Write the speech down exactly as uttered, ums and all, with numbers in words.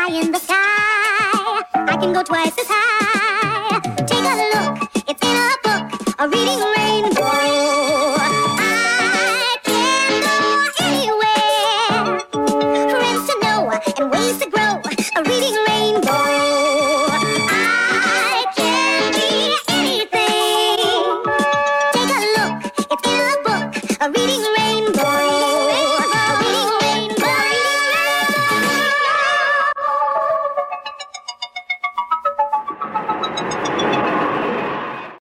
eye in the sky. I can go twice as high. Take a look, it's in a book, a reading rainbow. I can go anywhere. Friends to know and ways to grow, a reading rainbow.